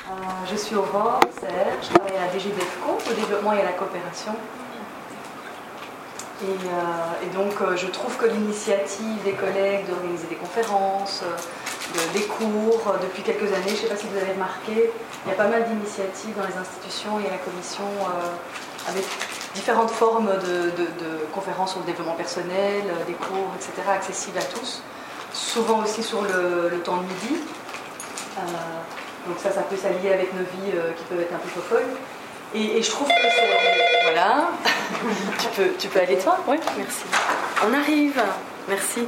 Je suis Aurore Serre, je travaille à la DG DEFCO, au développement et à la coopération. Et donc je trouve que l'initiative des collègues d'organiser des conférences, des cours, depuis quelques années, je ne sais pas si vous avez remarqué, il y a pas mal d'initiatives dans les institutions et à la commission avec différentes formes de conférences sur le développement personnel, des cours, etc., accessibles à tous, souvent aussi sur le temps de midi. Donc ça peut s'allier avec nos vies qui peuvent être un peu folles. Et je trouve que c'est... Voilà. tu peux aller toi ? Oui, merci. On arrive. Merci.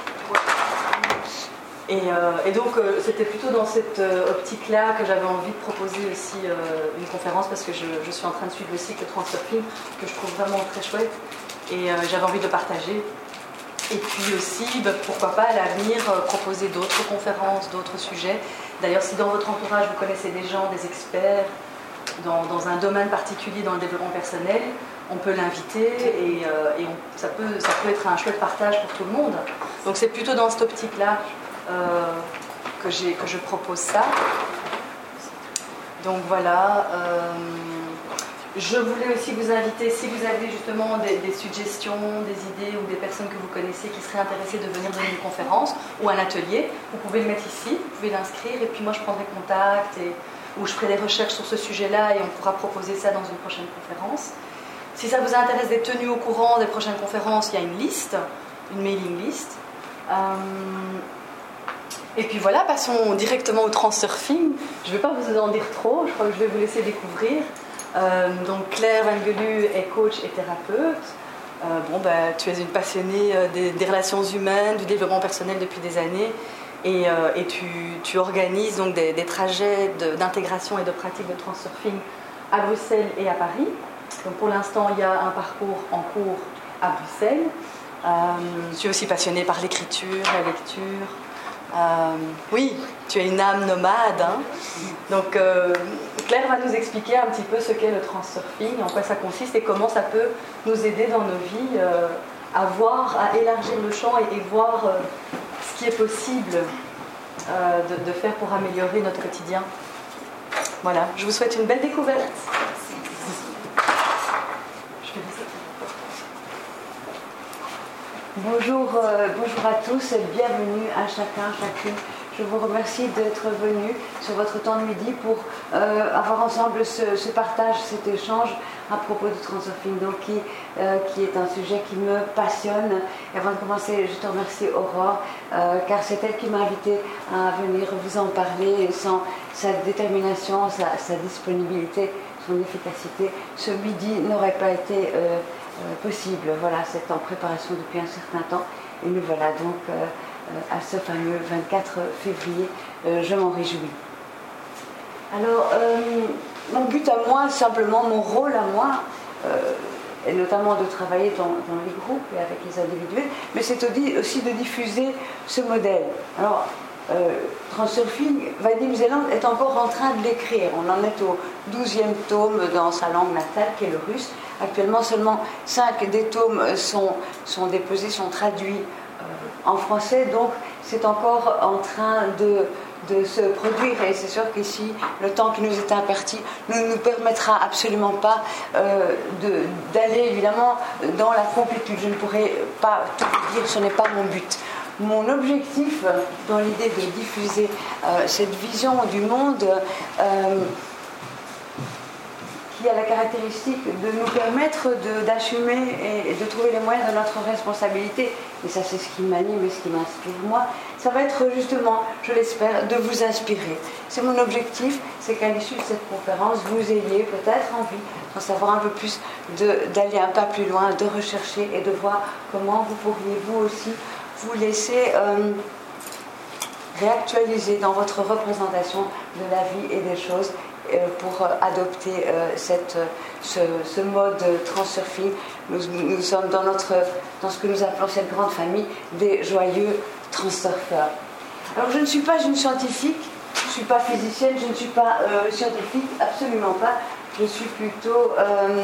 Et donc c'était plutôt dans cette optique-là que j'avais envie de proposer aussi une conférence, parce que je suis en train de suivre le cycle Transurfing, que je trouve vraiment très chouette. Et j'avais envie de le partager. Et puis aussi, pourquoi pas à l'avenir, proposer d'autres conférences, d'autres sujets. D'ailleurs, si dans votre entourage, vous connaissez des gens, des experts, dans un domaine particulier dans le développement personnel, on peut l'inviter et ça peut être un chouette partage pour tout le monde. Donc c'est plutôt dans cette optique-là que je propose ça. Donc voilà. Je voulais aussi vous inviter, si vous avez justement des suggestions, des idées ou des personnes que vous connaissez qui seraient intéressées de venir donner une conférence ou un atelier, vous pouvez le mettre ici, vous pouvez l'inscrire et puis moi je prendrai contact ou je ferai des recherches sur ce sujet-là et on pourra proposer ça dans une prochaine conférence. Si ça vous intéresse d'être tenu au courant des prochaines conférences, il y a une liste, une mailing list. Et puis voilà, passons directement au transurfing. Je ne vais pas vous en dire trop, je crois que je vais vous laisser découvrir. Donc Claire Vangelu est coach et thérapeute. Tu es une passionnée des relations humaines, du développement personnel depuis des années et tu organises donc des trajets d'intégration et de pratique de transurfing à Bruxelles et à Paris. Donc pour l'instant il y a un parcours en cours à Bruxelles. Je suis aussi passionnée par l'écriture, la lecture. Oui, tu es une âme nomade, hein. Donc Claire va nous expliquer un petit peu ce qu'est le transurfing, en quoi ça consiste et comment ça peut nous aider dans nos vies à élargir le champ et voir ce qui est possible de faire pour améliorer notre quotidien. Voilà, je vous souhaite une belle découverte. Bonjour à tous et bienvenue à chacun, chacune. Je vous remercie d'être venus sur votre temps de midi pour avoir ensemble ce partage, cet échange à propos du transurfing, donc qui est un sujet qui me passionne. Et avant de commencer, je te remercie Aurore, car c'est elle qui m'a invité à venir vous en parler. Et sans sa détermination, sa disponibilité, son efficacité, ce midi n'aurait pas été possible. Voilà, c'est en préparation depuis un certain temps et nous voilà donc à ce fameux 24 février. Je m'en réjouis. Alors, mon but à moi, simplement mon rôle à moi, et notamment de travailler dans les groupes et avec les individuels, mais c'est aussi de diffuser ce modèle. Alors, Transurfing, Vadim Zeland est encore en train de l'écrire. On en est au 12e tome dans sa langue natale, qui est le russe. Actuellement, seulement 5 des tomes sont déposés, sont traduits en français, donc c'est encore en train de se produire. Et c'est sûr qu'ici, le temps qui nous est imparti ne nous permettra absolument pas d'aller évidemment dans la complétude. Je ne pourrai pas tout dire, ce n'est pas mon but. Mon objectif dans l'idée de diffuser cette vision du monde qui a la caractéristique de nous permettre d'assumer et de trouver les moyens de notre responsabilité, et ça c'est ce qui m'anime et ce qui m'inspire moi, ça va être justement, je l'espère, de vous inspirer. C'est mon objectif, c'est qu'à l'issue de cette conférence, vous ayez peut-être envie d'en savoir un peu plus, d'aller un pas plus loin, de rechercher et de voir comment vous pourriez vous aussi vous laisser réactualiser dans votre représentation de la vie et des choses pour adopter ce mode transurfing. Nous sommes dans ce que nous appelons cette grande famille des joyeux transurfeurs. Alors je ne suis pas une scientifique, je ne suis pas physicienne, je ne suis pas scientifique, absolument pas. Je suis plutôt...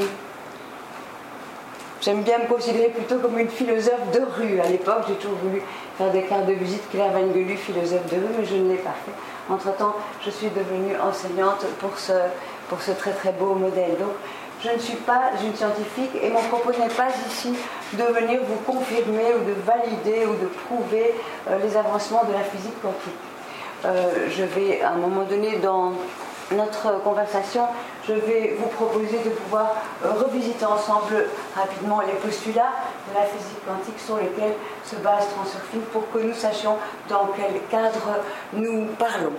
J'aime bien me considérer plutôt comme une philosophe de rue. À l'époque, j'ai toujours voulu faire des cartes de visite Claire Vangelu, philosophe de rue, mais je ne l'ai pas fait. Entre-temps, je suis devenue enseignante pour ce très très beau modèle. Donc, je ne suis pas une scientifique et mon propos n'est pas ici de venir vous confirmer ou de valider ou de prouver les avancements de la physique quantique. Je vais, à un moment donné, dans notre conversation, je vais vous proposer de pouvoir revisiter ensemble rapidement les postulats de la physique quantique sur lesquels se base Transurfing pour que nous sachions dans quel cadre nous parlons.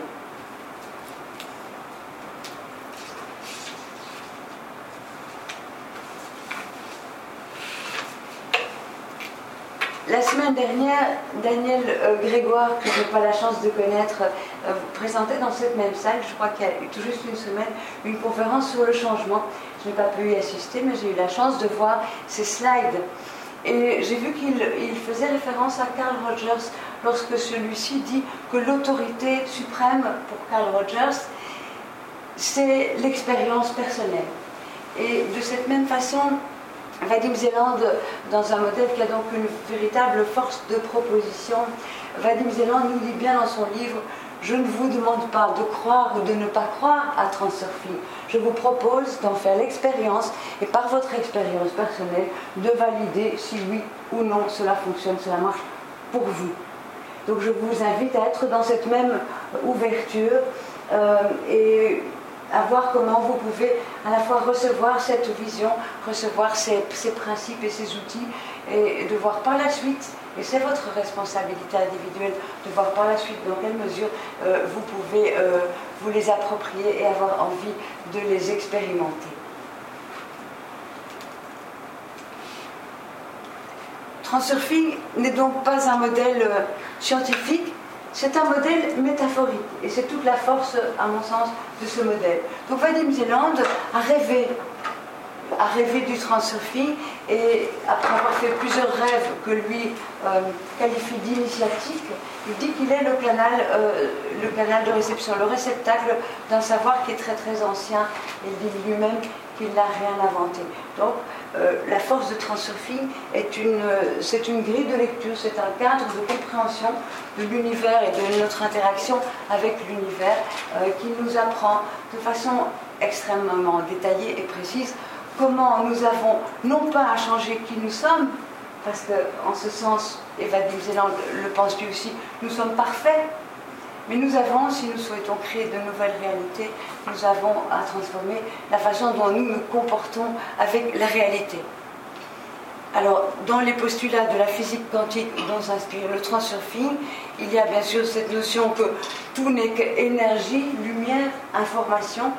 La semaine dernière, Daniel Grégoire, que je n'ai pas la chance de connaître, présentait dans cette même salle, je crois qu'il y a eu tout juste une semaine, une conférence sur le changement. Je n'ai pas pu y assister, mais j'ai eu la chance de voir ses slides. Et j'ai vu qu'il faisait référence à Carl Rogers lorsque celui-ci dit que l'autorité suprême pour Carl Rogers, c'est l'expérience personnelle. Et de cette même façon, Vadim Zeland, dans un modèle qui a donc une véritable force de proposition, Vadim Zeland nous dit bien dans son livre « Je ne vous demande pas de croire ou de ne pas croire à Transurfing. Je vous propose d'en faire l'expérience et par votre expérience personnelle de valider si oui ou non cela fonctionne, cela marche pour vous. » Donc je vous invite à être dans cette même ouverture et à voir comment vous pouvez à la fois recevoir cette vision, recevoir ces principes et ces outils, et de voir par la suite, et c'est votre responsabilité individuelle, de voir par la suite dans quelle mesure vous pouvez vous les approprier et avoir envie de les expérimenter. Transurfing n'est donc pas un modèle scientifique, c'est un modèle métaphorique, et c'est toute la force, à mon sens, de ce modèle. Donc Vadim Zeland a rêvé du transurfing, et après avoir fait plusieurs rêves que lui qualifie d'initiatiques, il dit qu'il est le canal de réception, le réceptacle d'un savoir qui est très très ancien, et il dit lui-même qu'il n'a rien inventé. Donc la force de Transurfing c'est une grille de lecture, c'est un cadre de compréhension de l'univers et de notre interaction avec l'univers qui nous apprend de façon extrêmement détaillée et précise comment nous avons non pas à changer qui nous sommes, parce qu'en ce sens, et Vadim Zeland le pense lui aussi, nous sommes parfaits, mais nous avons, si nous souhaitons créer de nouvelles réalités, nous avons à transformer la façon dont nous nous comportons avec la réalité. Alors, dans les postulats de la physique quantique dont s'inspire le Transurfing, il y a bien sûr cette notion que tout n'est qu'énergie, lumière, information,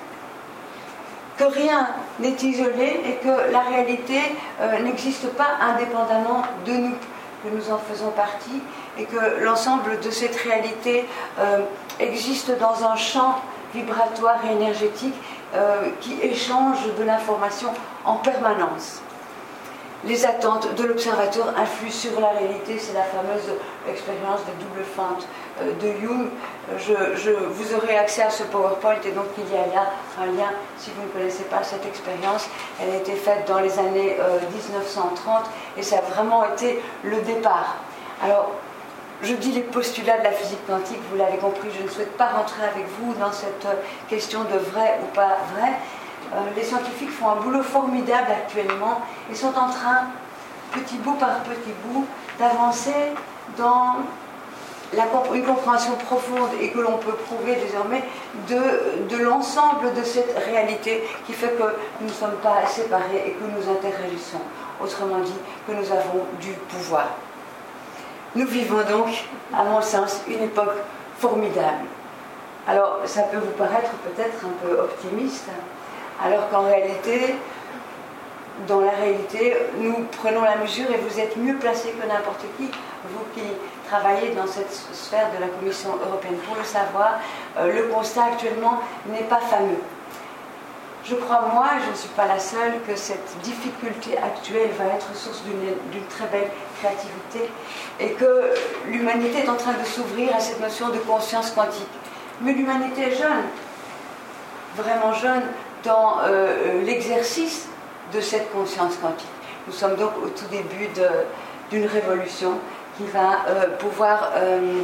que rien n'est isolé et que la réalité n'existe pas indépendamment de nous, que nous en faisons partie et que l'ensemble de cette réalité existe dans un champ vibratoire et énergétique qui échange de l'information en permanence. Les attentes de l'observateur influent sur la réalité, c'est la fameuse expérience des doubles fentes de Jung. Vous aurez accès à ce PowerPoint et donc il y a là un lien si vous ne connaissez pas cette expérience. Elle a été faite dans les années 1930 et ça a vraiment été le départ. Alors, je dis les postulats de la physique quantique, vous l'avez compris, je ne souhaite pas rentrer avec vous dans cette question de vrai ou pas vrai. Les scientifiques font un boulot formidable actuellement et sont en train, petit bout par petit bout, d'avancer dans une compréhension profonde et que l'on peut prouver désormais de l'ensemble de cette réalité qui fait que nous ne sommes pas séparés et que nous interagissons. Autrement dit, que nous avons du pouvoir. Nous vivons donc, à mon sens, une époque formidable. Alors, ça peut vous paraître peut-être un peu optimiste, alors qu'en réalité, dans la réalité, nous prenons la mesure et vous êtes mieux placés que n'importe qui, vous qui travaillez dans cette sphère de la Commission européenne pour le savoir, le constat actuellement n'est pas fameux. Je crois, moi, je ne suis pas la seule, que cette difficulté actuelle va être source d'une très belle créativité et que l'humanité est en train de s'ouvrir à cette notion de conscience quantique. Mais l'humanité est jeune, vraiment jeune, dans l'exercice de cette conscience quantique. Nous sommes donc au tout début d'une révolution qui va pouvoir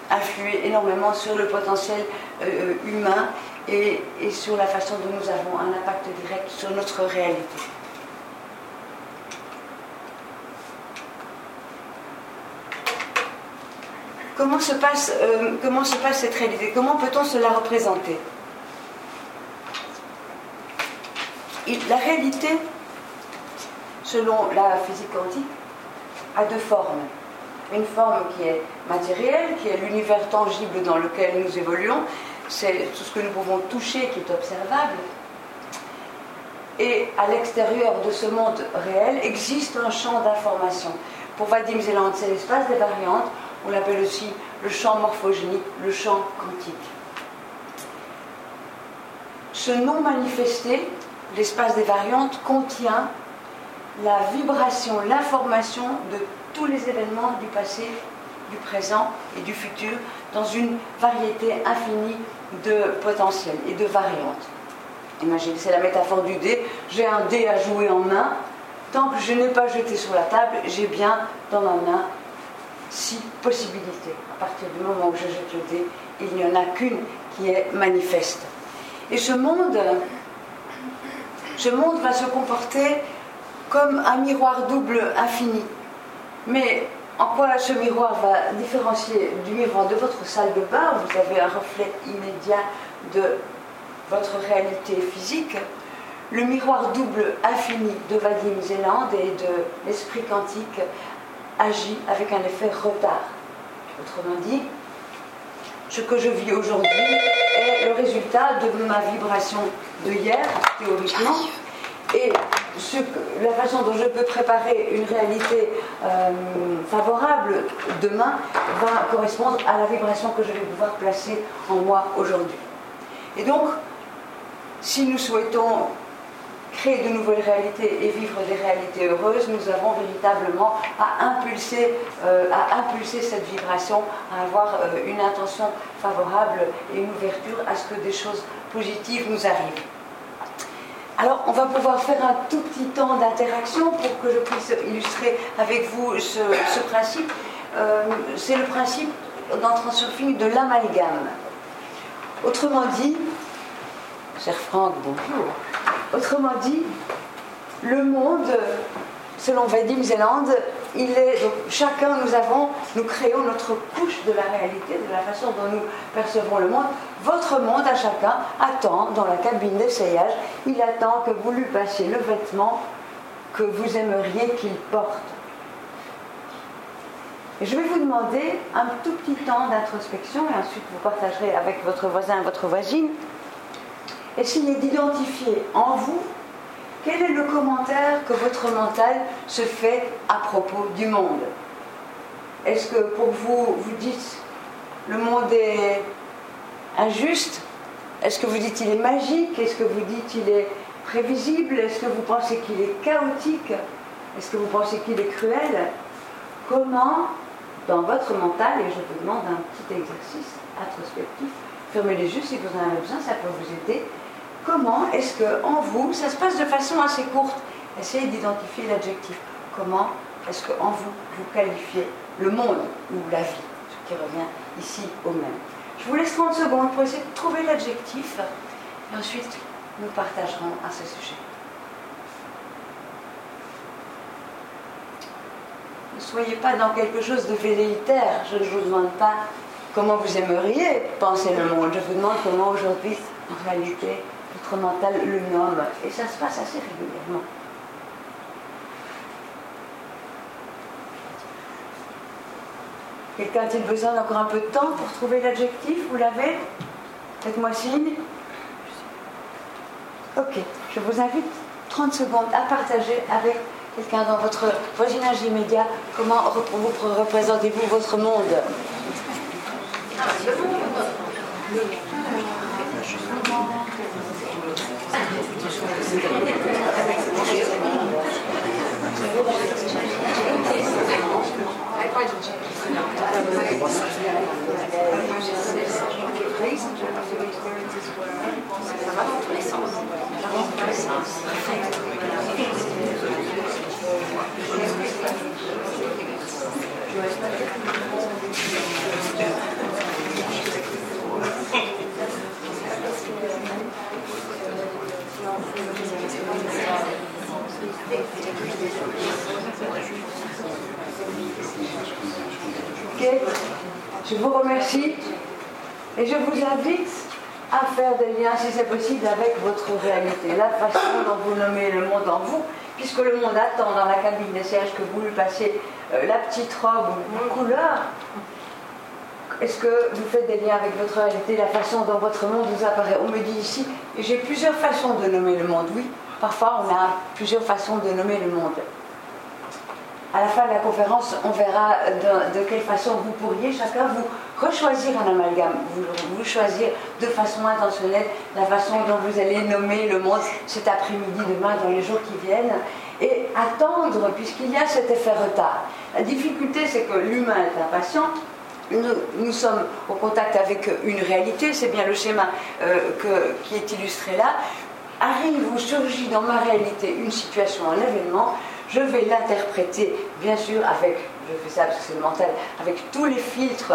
influer énormément sur le potentiel humain et sur la façon dont nous avons un impact direct sur notre réalité. Comment se passe cette réalité? Comment peut-on se la représenter? La réalité, selon la physique quantique, a deux formes. Une forme qui est matérielle, qui est l'univers tangible dans lequel nous évoluons, c'est tout ce que nous pouvons toucher qui est observable. Et à l'extérieur de ce monde réel existe un champ d'information. Pour Vadim Zeland, c'est l'espace des variantes, on l'appelle aussi le champ morphogénique, le champ quantique. Ce non manifesté, l'espace des variantes, contient la vibration, l'information de tous les événements du passé, du présent et du futur dans une variété infinie de potentiels et de variantes. Imaginez, c'est la métaphore du dé. J'ai un dé à jouer en main. Tant que je n'ai pas jeté sur la table, j'ai bien dans ma main 6 possibilités. À partir du moment où je jette le dé, il n'y en a qu'une qui est manifeste. Et ce monde va se comporter comme un miroir double infini. Mais en quoi ce miroir va différencier du miroir de votre salle de bain, où vous avez un reflet immédiat de votre réalité physique? Le miroir double infini de Vadim Zeland et de l'esprit quantique agit avec un effet retard. Autrement dit, ce que je vis aujourd'hui est le résultat de ma vibration de hier, théoriquement, et la façon dont je peux préparer une réalité favorable demain va correspondre à la vibration que je vais pouvoir placer en moi aujourd'hui. Et donc, si nous souhaitons créer de nouvelles réalités et vivre des réalités heureuses, nous avons véritablement à impulser cette vibration, à avoir une intention favorable et une ouverture à ce que des choses positives nous arrivent. Alors, on va pouvoir faire un tout petit temps d'interaction pour que je puisse illustrer avec vous ce principe. C'est le principe dans Transurfing de l'amalgame. Autrement dit, cher Franck, bonjour. Autrement dit, le monde, selon Vadim Zeland, il est, donc chacun, nous créons notre couche de la réalité, de la façon dont nous percevons le monde. Votre monde, à chacun, attend dans la cabine d'essayage, il attend que vous lui passiez le vêtement que vous aimeriez qu'il porte. Et je vais vous demander un tout petit temps d'introspection, et ensuite vous partagerez avec votre voisin, votre voisine. Essayez d'identifier en vous quel est le commentaire que votre mental se fait à propos du monde. Est-ce que pour vous, vous dites le monde est injuste? Est-ce que vous dites il est magique? Est-ce que vous dites il est prévisible? Est-ce que vous pensez qu'il est chaotique? Est-ce que vous pensez qu'il est cruel? Comment, dans votre mental, et je vous demande un petit exercice introspectif, fermez les yeux si vous en avez besoin, ça peut vous aider. Comment est-ce qu'en vous, ça se passe de façon assez courte, essayez d'identifier l'adjectif. Comment est-ce qu'en vous, vous qualifiez le monde ou la vie, ce qui revient ici au même. Je vous laisse 30 secondes pour essayer de trouver l'adjectif, et ensuite nous partagerons à ce sujet. Ne soyez pas dans quelque chose de velléitaire, je ne vous demande pas comment vous aimeriez penser le monde, je vous demande comment aujourd'hui, en réalité, votre mental le nomme, et ça se passe assez régulièrement. Quelqu'un a-t-il besoin d'encore un peu de temps pour trouver l'adjectif? Vous l'avez? Faites-moi signe. Ok, je vous invite 30 secondes à partager avec quelqu'un dans votre voisinage immédiat comment vous représentez-vous votre monde. Je vous remercie et je vous invite à faire des liens, si c'est possible, avec votre réalité, la façon dont vous nommez le monde en vous, puisque le monde attend dans la cabine des sièges que vous lui passiez la petite robe ou une couleur. Est-ce que vous faites des liens avec votre réalité, la façon dont votre monde vous apparaît? On me dit ici, j'ai plusieurs façons de nommer le monde. Oui, parfois on a plusieurs façons de nommer le monde. À la fin de la conférence, on verra de quelle façon vous pourriez chacun vous rechoisir un amalgame, vous choisir de façon intentionnelle la façon dont vous allez nommer le monde cet après-midi, demain, dans les jours qui viennent, et attendre, puisqu'il y a cet effet retard. La difficulté, c'est que l'humain est impatient. Nous sommes au contact avec une réalité, c'est bien le schéma qui est illustré là. Arrive ou surgit dans ma réalité une situation, un événement, je vais l'interpréter, bien sûr, je fais ça parce que c'est le mental, avec tous les filtres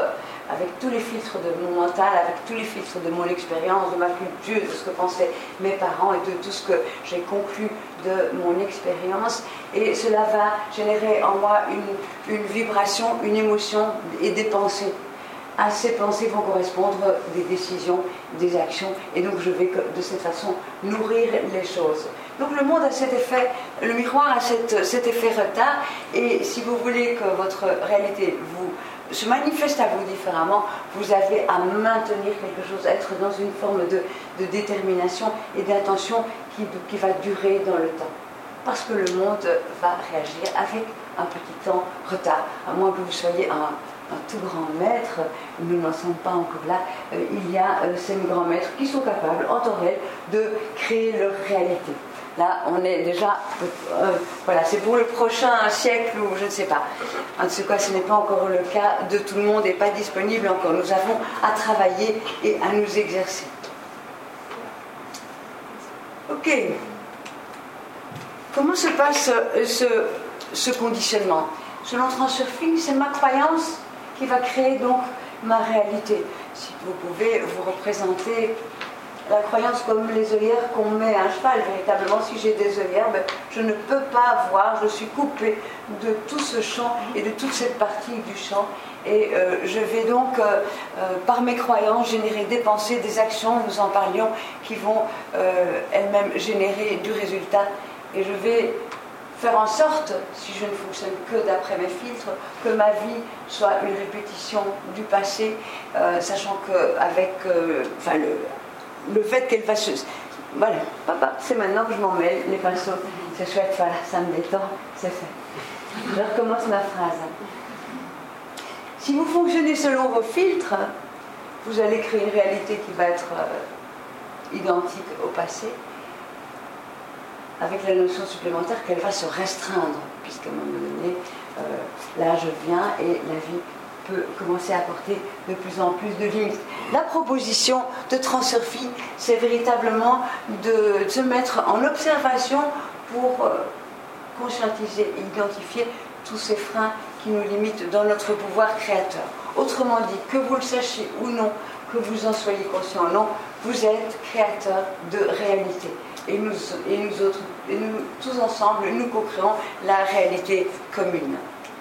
de mon mental, avec tous les filtres de mon expérience, de ma culture, de ce que pensaient mes parents et de tout ce que j'ai conclu de mon expérience. Et cela va générer en moi une vibration, une émotion et des pensées. À ces pensées vont correspondre des décisions, des actions, et donc je vais de cette façon nourrir les choses. Donc le monde a cet effet, le miroir a cet effet retard, et si vous voulez que votre réalité se manifeste à vous différemment, vous avez à maintenir quelque chose, à être dans une forme de détermination et d'intention qui va durer dans le temps. Parce que le monde va réagir avec un petit temps retard, à moins que vous soyez un tout grand maître, nous n'en sommes pas encore là, il y a ces grands maîtres qui sont capables en temps réel de créer leur réalité. Là, on est déjà, voilà, c'est pour le prochain siècle ou je ne sais pas. En tout cas, ce n'est pas encore le cas de tout le monde et pas disponible encore. Nous avons à travailler et à nous exercer. Ok. Comment se passe ce conditionnement? Selon Transurfing, c'est ma croyance qui va créer donc ma réalité. Si vous pouvez vous représenter la croyance comme les œillères qu'on met à un cheval, véritablement, si j'ai des œillères, je ne peux pas voir, je suis coupée de tout ce champ et de toute cette partie du champ. Et je vais donc, par mes croyances, générer des pensées, des actions, nous en parlions, qui vont elles-mêmes générer du résultat. Et je vais faire en sorte, si je ne fonctionne que d'après mes filtres, que ma vie soit une répétition du passé, sachant qu'avec le fait qu'elle va se... Voilà, papa, c'est maintenant que je m'en mêle, les pinceaux, c'est chouette, voilà, ça me détend, c'est fait. Je recommence ma phrase. Si vous fonctionnez selon vos filtres, vous allez créer une réalité qui va être identique au passé, avec la notion supplémentaire qu'elle va se restreindre, puisqu'à un moment donné, l'âge vient et la vie peut commencer à apporter de plus en plus de limites. La proposition de Transurfing, c'est véritablement de se mettre en observation pour conscientiser et identifier tous ces freins qui nous limitent dans notre pouvoir créateur. Autrement dit, que vous le sachiez ou non, que vous en soyez conscient ou non, vous êtes créateur de réalité. Et nous tous ensemble, nous co-créons la réalité commune.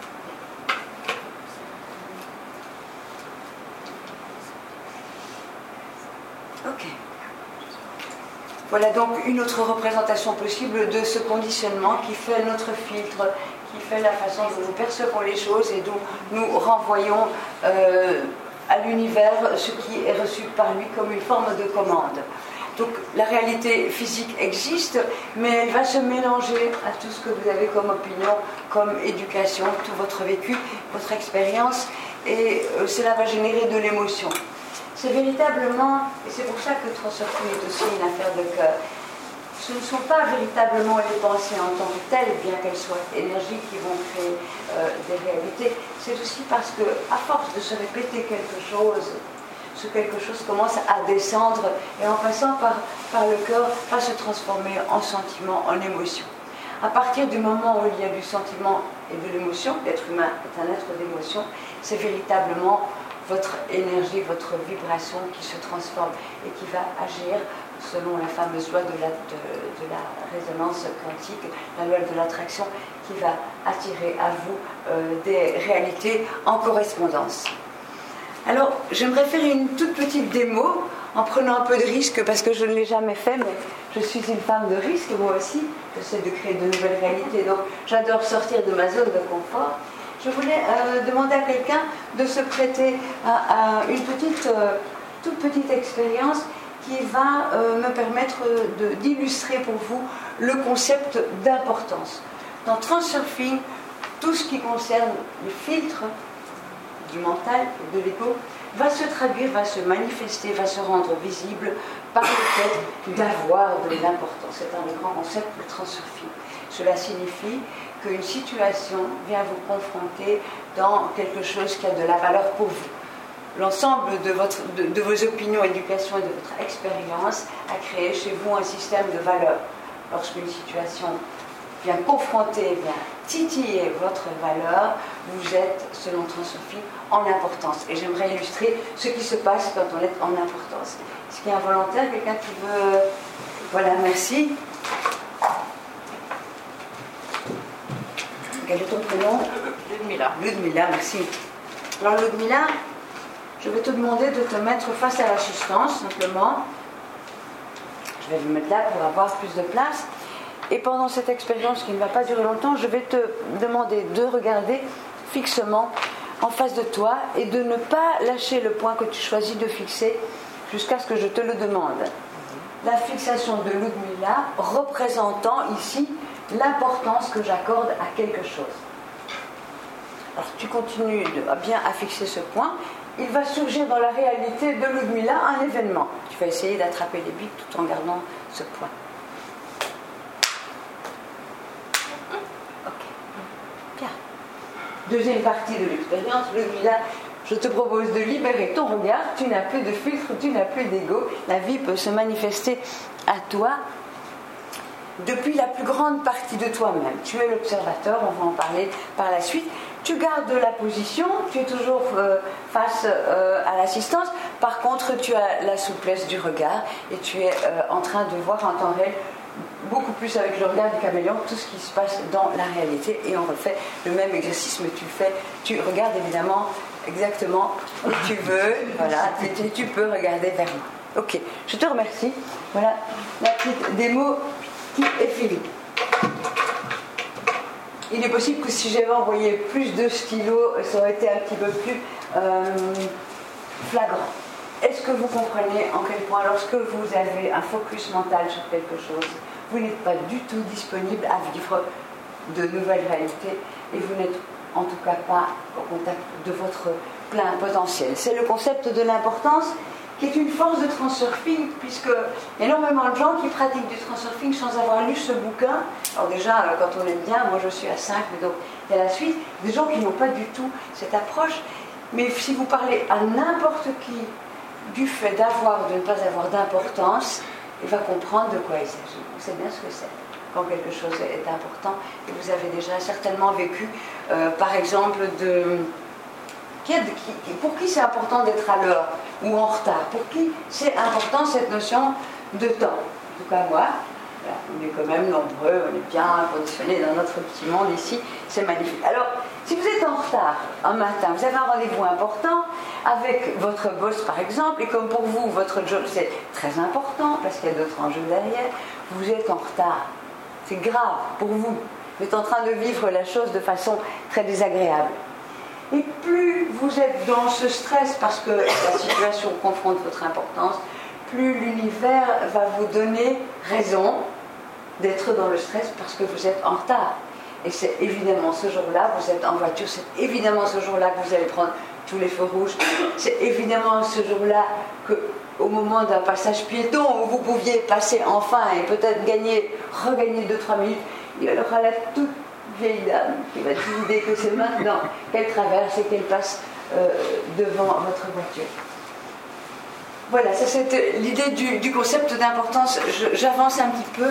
Ok. Voilà donc une autre représentation possible de ce conditionnement qui fait notre filtre, qui fait la façon dont nous percevons les choses et dont nous renvoyons à l'univers ce qui est reçu par lui comme une forme de commande. Donc la réalité physique existe, mais elle va se mélanger à tout ce que vous avez comme opinion, comme éducation, tout votre vécu, votre expérience, et cela va générer de l'émotion. C'est véritablement, et c'est pour ça que Transurfing est aussi une affaire de cœur, ce ne sont pas véritablement les pensées en tant que telles, bien qu'elles soient énergiques qui vont créer des réalités, c'est aussi parce que, à force de se répéter quelque chose, ce quelque chose commence à descendre et en passant par le cœur va se transformer en sentiment, en émotion. À partir du moment où il y a du sentiment et de l'émotion, l'être humain est un être d'émotion, c'est véritablement votre énergie, votre vibration qui se transforme et qui va agir selon la fameuse loi de la résonance quantique, la loi de l'attraction, qui va attirer à vous des réalités en correspondance. Alors, j'aimerais faire une toute petite démo en prenant un peu de risque parce que je ne l'ai jamais fait, mais je suis une femme de risque, moi aussi. J'essaie de créer de nouvelles réalités, donc j'adore sortir de ma zone de confort. Je voulais demander à quelqu'un de se prêter à une toute petite expérience qui va me permettre d'illustrer pour vous le concept d'importance. Dans Transurfing, tout ce qui concerne les filtres du mental, de l'ego, va se traduire, va se manifester, va se rendre visible par le fait d'avoir de l'importance. C'est un des grands concepts de Transurfing. Cela signifie qu'une situation vient vous confronter dans quelque chose qui a de la valeur pour vous. L'ensemble de vos opinions, éducation et de votre expérience a créé chez vous un système de valeurs. Lorsqu'une situation vient confronter, vient titiller votre valeur, vous êtes, selon Transurfing, en importance. Et j'aimerais illustrer ce qui se passe quand on est en importance. Est-ce qu'il y a un volontaire, quelqu'un qui veut... Voilà, merci. Quel est ton prénom? Ludmila. Ludmila, merci. Alors Ludmila, je vais te demander de te mettre face à l'assistance, simplement. Je vais me mettre là pour avoir plus de place. Et pendant cette expérience qui ne va pas durer longtemps, je vais te demander de regarder fixement en face de toi et de ne pas lâcher le point que tu choisis de fixer jusqu'à ce que je te le demande. La fixation de Ludmila représentant ici l'importance que j'accorde à quelque chose. Alors tu continues bien à fixer ce point. Il va surgir dans la réalité de Ludmila un événement. Tu vas essayer d'attraper les billes tout en gardant ce point. Ok. Bien. Deuxième partie de l'expérience, Ludmila, je te propose de libérer ton regard. Tu n'as plus de filtre, tu n'as plus d'ego. La vie peut se manifester à toi depuis la plus grande partie de toi-même. Tu es l'observateur, on va en parler par la suite. Tu gardes la position, tu es toujours face à l'assistance. Par contre, tu as la souplesse du regard et tu es en train de voir en temps réel, beaucoup plus avec le regard du caméléon, tout ce qui se passe dans la réalité. Et on refait le même exercice, mais tu regardes évidemment exactement où tu veux. Voilà, tu peux regarder vers moi. Ok, je te remercie. Voilà la petite démo qui est finie. Il est possible que si j'avais envoyé plus de stylos, ça aurait été un petit peu plus flagrant. Est-ce que vous comprenez en quel point, lorsque vous avez un focus mental sur quelque chose, vous n'êtes pas du tout disponible à vivre de nouvelles réalités et vous n'êtes en tout cas pas au contact de votre plein potentiel. C'est le concept de l'importance qui est une force de Transurfing, puisque énormément de gens qui pratiquent du Transurfing sans avoir lu ce bouquin. Alors déjà, quand on aime bien, moi je suis à 5, mais donc il y a la suite, des gens qui n'ont pas du tout cette approche. Mais si vous parlez à n'importe qui du fait d'avoir ou de ne pas avoir d'importance, il va comprendre de quoi il s'agit. Vous savez bien ce que c'est quand quelque chose est important. Et vous avez déjà certainement vécu, par exemple, pour qui c'est important d'être à l'heure ou en retard? Pour qui c'est important cette notion de temps? En tout cas moi, voilà, on est quand même nombreux, on est bien conditionnés dans notre petit monde ici, c'est magnifique. Alors, si vous êtes en retard un matin, vous avez un rendez-vous important avec votre boss par exemple, et comme pour vous, votre job c'est très important parce qu'il y a d'autres enjeux derrière, vous êtes en retard. C'est grave pour vous. Vous êtes en train de vivre la chose de façon très désagréable. Et plus vous êtes dans ce stress parce que la situation confronte votre importance, plus l'univers va vous donner raison d'être dans le stress parce que vous êtes en retard. Et c'est évidemment ce jour-là, vous êtes en voiture, c'est évidemment ce jour-là que vous allez prendre tous les feux rouges, c'est évidemment ce jour-là qu'au moment d'un passage piéton où vous pouviez passer enfin et peut-être regagner 2-3 minutes, il y aura la toute vieille dame qui va décider que c'est maintenant qu'elle traverse et qu'elle passe devant votre voiture. Voilà, ça c'est l'idée du concept d'importance. J'avance un petit peu.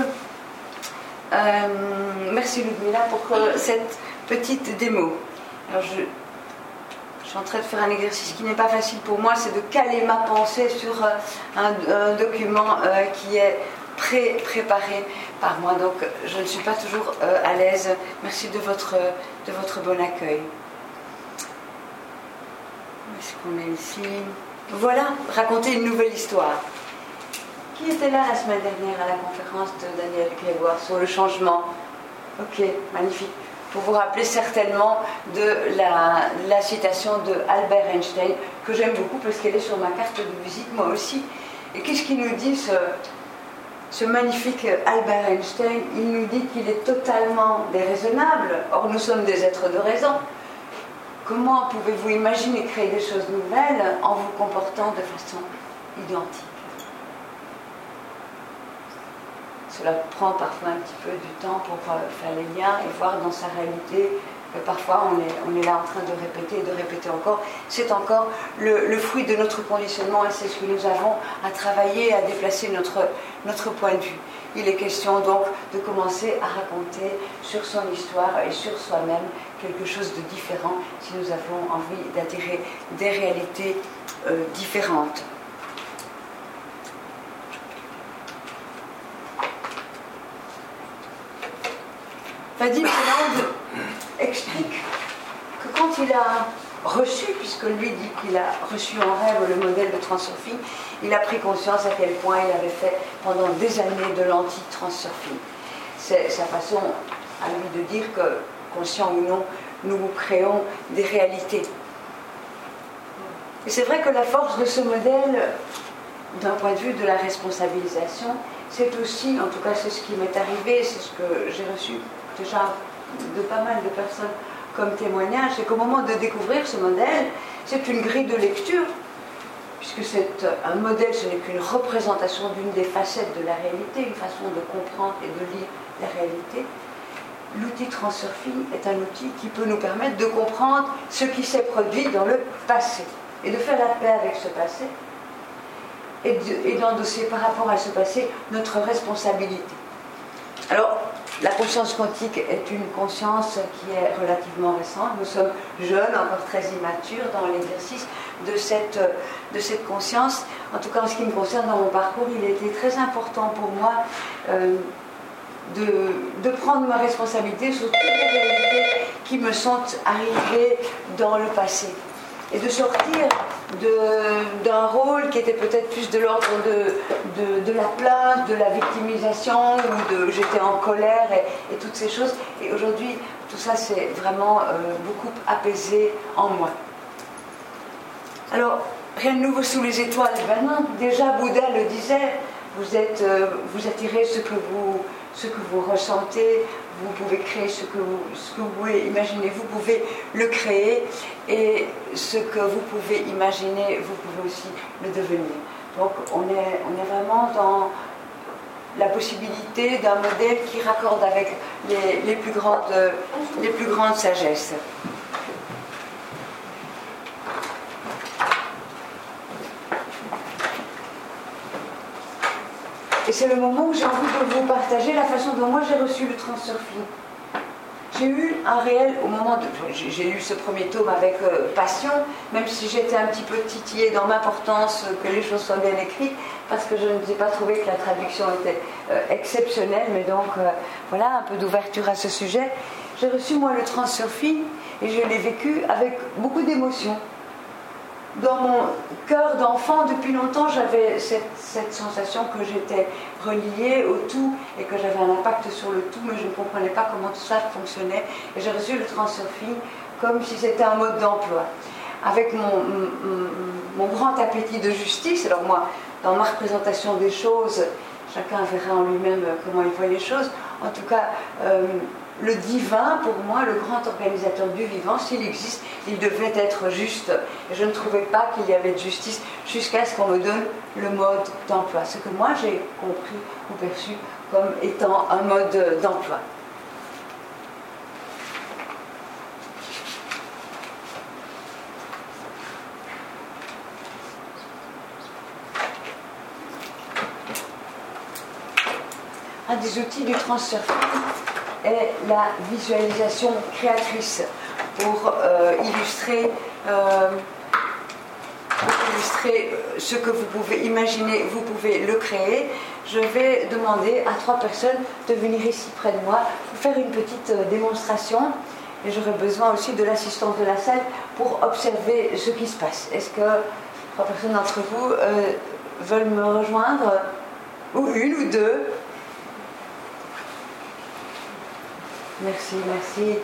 Merci Ludmila pour cette petite démo. Alors je suis en train de faire un exercice qui n'est pas facile pour moi, c'est de caler ma pensée sur un document qui est préparé par moi, donc je ne suis pas toujours à l'aise. Merci de votre bon accueil. est-ce qu'on est ici? Voilà, raconter une nouvelle histoire. Qui était là la semaine dernière à la conférence de Daniel Grégoire sur le changement? Ok, magnifique. Vous vous rappelez certainement de la citation de Albert Einstein, que j'aime beaucoup parce qu'elle est sur ma carte de visite, moi aussi. Et qu'est-ce qu'il nous dit, ce magnifique Albert Einstein? Il nous dit qu'il est totalement déraisonnable. Or, nous sommes des êtres de raison. Comment pouvez-vous imaginer créer des choses nouvelles en vous comportant de façon identique? Cela prend parfois un petit peu du temps pour faire les liens et voir dans sa réalité que parfois on est là en train de répéter encore. C'est encore le fruit de notre conditionnement et c'est ce que nous avons à travailler, à déplacer notre point de vue. Il est question donc de commencer à raconter sur son histoire et sur soi-même quelque chose de différent si nous avons envie d'attirer des réalités différentes. Vadim Zeland explique que quand il a reçu, puisque lui dit qu'il a reçu en rêve le modèle de transurfing, il a pris conscience à quel point il avait fait pendant des années de l'anti-transurfing. C'est sa façon à lui de dire que, conscient ou non, nous créons des réalités. Et c'est vrai que la force de ce modèle, d'un point de vue de la responsabilisation, c'est aussi, en tout cas c'est ce qui m'est arrivé, c'est ce que j'ai reçu déjà de pas mal de personnes comme témoignage, c'est qu'au moment de découvrir ce modèle, c'est une grille de lecture, puisque c'est un modèle, ce n'est qu'une représentation d'une des facettes de la réalité, une façon de comprendre et de lire la réalité. L'outil Transurfing est un outil qui peut nous permettre de comprendre ce qui s'est produit dans le passé et de faire la paix avec ce passé et d'endosser par rapport à ce passé notre responsabilité. Alors, la conscience quantique est une conscience qui est relativement récente. Nous sommes jeunes, encore très immatures dans l'exercice de cette conscience. En tout cas, en ce qui me concerne dans mon parcours, il était très important pour moi de prendre ma responsabilité sur toutes les réalités qui me sont arrivées dans le passé. Et de sortir d'un rôle qui était peut-être plus de l'ordre de la plainte, de la victimisation, ou de j'étais en colère et toutes ces choses. Et aujourd'hui, tout ça s'est vraiment beaucoup apaisé en moi. Alors, rien de nouveau sous les étoiles. Ben non, déjà Bouddha le disait, vous attirez ce que vous ressentez, vous pouvez créer ce que vous voulez imaginer, vous pouvez le créer, et ce que vous pouvez imaginer, vous pouvez aussi le devenir. Donc on est vraiment dans la possibilité d'un modèle qui raccorde avec les plus grandes sagesses. Et c'est le moment où j'ai envie de vous partager la façon dont moi j'ai reçu le Transurfing. J'ai eu un réel, au moment de... J'ai lu ce premier tome avec passion, même si j'étais un petit peu titillée dans l'importance que les choses soient bien écrites, parce que je n'ai pas trouvé que la traduction était exceptionnelle, mais donc voilà, un peu d'ouverture à ce sujet. J'ai reçu moi le Transurfing et je l'ai vécu avec beaucoup d'émotion. Dans mon cœur d'enfant, depuis longtemps, j'avais cette sensation que j'étais reliée au tout et que j'avais un impact sur le tout, mais je ne comprenais pas comment tout ça fonctionnait. Et j'ai reçu le Transurfing comme si c'était un mode d'emploi. Avec mon grand appétit de justice, alors moi, dans ma représentation des choses, chacun verra en lui-même comment il voit les choses. En tout cas, le divin, pour moi, le grand organisateur du vivant, s'il existe, il devait être juste. Et je ne trouvais pas qu'il y avait de justice jusqu'à ce qu'on me donne le mode d'emploi. Ce que moi j'ai compris ou perçu comme étant un mode d'emploi. Un des outils du Transurfing est la visualisation créatrice pour illustrer ce que vous pouvez imaginer, vous pouvez le créer. Je vais demander à 3 personnes de venir ici près de moi pour faire une petite démonstration et j'aurai besoin aussi de l'assistance de la salle pour observer ce qui se passe. Est-ce que 3 personnes d'entre vous veulent me rejoindre? Ou 1 ou 2? Merci, merci.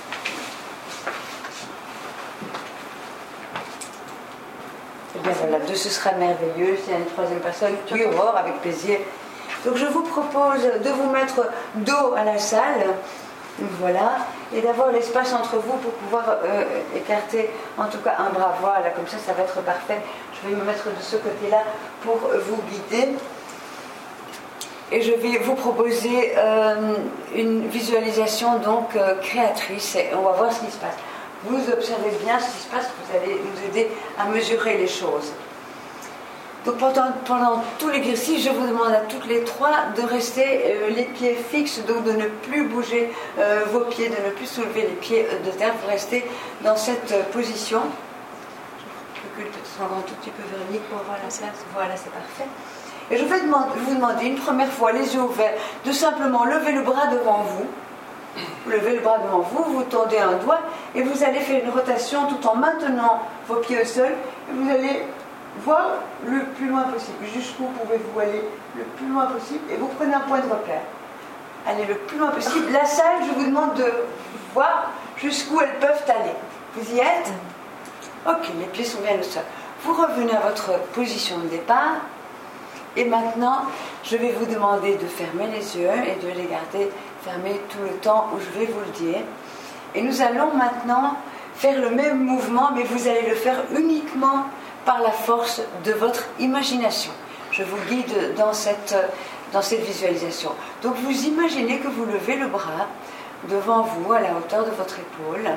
Eh bien voilà, 2, ce sera merveilleux. S'il y a une 3e personne, oui, Aurore, avec plaisir. Donc je vous propose de vous mettre dos à la salle, voilà, et d'avoir l'espace entre vous pour pouvoir écarter en tout cas un bras. Voilà, comme ça va être parfait. Je vais me mettre de ce côté-là pour vous guider. Et je vais vous proposer une visualisation donc créatrice, et on va voir ce qui se passe. Vous observez bien ce qui se passe, vous allez nous aider à mesurer les choses. Donc pendant tout l'exercice, je vous demande à toutes les 3 de rester les pieds fixes, donc de ne plus bouger vos pieds, de ne plus soulever les pieds de terre, vous restez dans cette position. Je recule peut-être encore un tout petit peu vers le micro, voilà, c'est parfait. Et je vais vous demander une première fois, les yeux ouverts, de simplement lever le bras devant vous. Vous levez le bras devant vous, vous tendez un doigt et vous allez faire une rotation tout en maintenant vos pieds au sol. Et vous allez voir le plus loin possible. Jusqu'où pouvez-vous aller le plus loin possible, et vous prenez un point de repère. Allez le plus loin possible. La salle, je vous demande de voir jusqu'où elles peuvent aller. Vous y êtes? Ok, les pieds sont bien au sol. Vous revenez à votre position de départ. Et maintenant, je vais vous demander de fermer les yeux et de les garder fermés tout le temps où je vais vous le dire. Et nous allons maintenant faire le même mouvement, mais vous allez le faire uniquement par la force de votre imagination. Je vous guide dans cette visualisation. Donc vous imaginez que vous levez le bras devant vous, à la hauteur de votre épaule.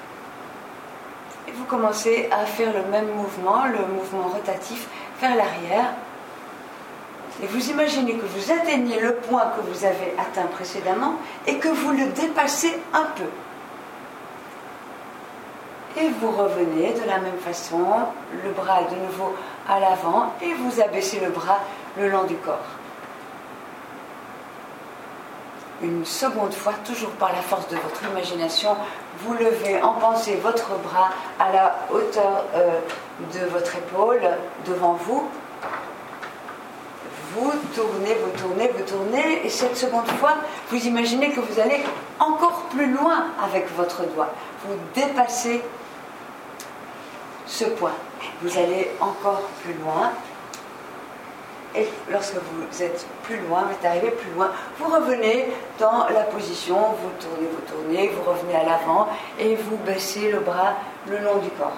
Et vous commencez à faire le même mouvement, le mouvement rotatif vers l'arrière. Et vous imaginez que vous atteignez le point que vous avez atteint précédemment et que vous le dépassez un peu. Et vous revenez de la même façon, le bras est de nouveau à l'avant et vous abaissez le bras le long du corps. Une seconde fois, toujours par la force de votre imagination, vous levez en pensée votre bras à la hauteur de votre épaule devant vous. Vous tournez, vous tournez, vous tournez, et cette seconde fois, vous imaginez que vous allez encore plus loin avec votre doigt. Vous dépassez ce point. Vous allez encore plus loin. Et lorsque vous êtes plus loin, vous êtes arrivé plus loin, vous revenez dans la position, vous tournez, vous revenez à l'avant et vous baissez le bras le long du corps.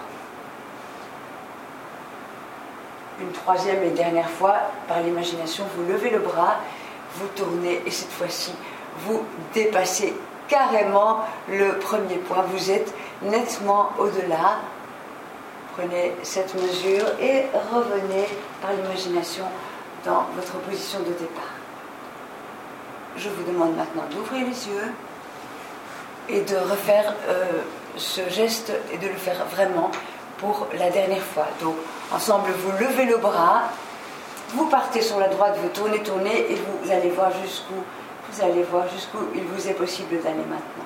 Une 3e et dernière fois, par l'imagination, vous levez le bras, vous tournez et cette fois-ci, vous dépassez carrément le premier point. Vous êtes nettement au-delà. Prenez cette mesure et revenez par l'imagination dans votre position de départ. Je vous demande maintenant d'ouvrir les yeux et de refaire ce geste et de le faire vraiment pour la dernière fois. Donc, ensemble, vous levez le bras, vous partez sur la droite, vous tournez, tournez, et vous allez voir jusqu'où il vous est possible d'aller maintenant.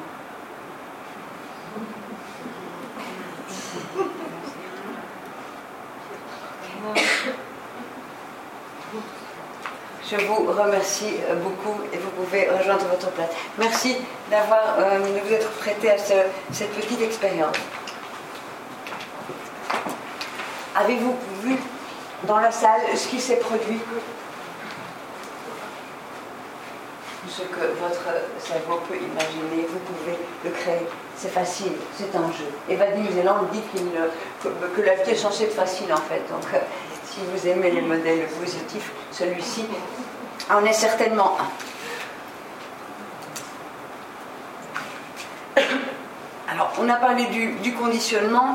Je vous remercie beaucoup et vous pouvez rejoindre votre place. Merci de vous être prêté à cette petite expérience. Avez-vous vu dans la salle ce qui s'est produit? Ce que votre cerveau peut imaginer, vous pouvez le créer. C'est facile, c'est un jeu. Et Vadim Zeland dit que la vie est censée être facile en fait. Donc si vous aimez les modèles positifs, celui-ci en est certainement un. Alors, on a parlé du conditionnement.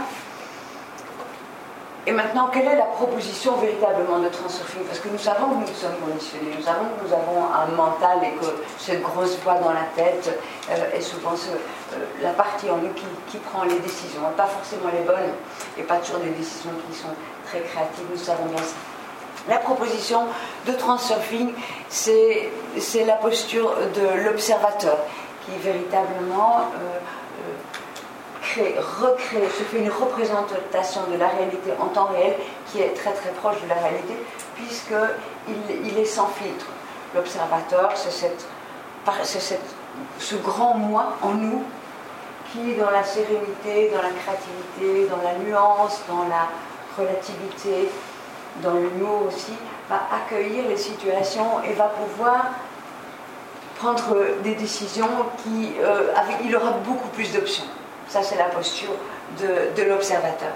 Et maintenant, quelle est la proposition véritablement de Transurfing? Parce que nous savons que nous sommes conditionnés, nous savons que nous avons un mental et que cette grosse voix dans la tête est souvent la partie en nous qui prend les décisions, pas forcément les bonnes, et pas toujours des décisions qui sont très créatives, nous savons bien ça. La proposition de Transurfing, c'est la posture de l'observateur qui véritablement se fait une représentation de la réalité en temps réel qui est très très proche de la réalité, puisqu'il est sans filtre. L'observateur, c'est ce grand moi en nous qui, dans la sérénité, dans la créativité, dans la nuance, dans la relativité, dans l'humour aussi, va accueillir les situations et va pouvoir prendre des décisions il aura beaucoup plus d'options. Ça, c'est la posture de l'observateur.